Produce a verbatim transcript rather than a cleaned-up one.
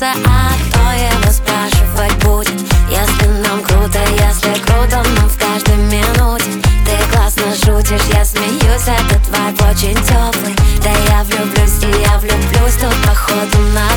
смеется, а кто его спрашивать будет? Если нам круто, если круто нам в каждой минуте. Ты классно шутишь, я смеюсь, этот вайб очень теплый. Да я влюблюсь и я влюблюсь, тут походу на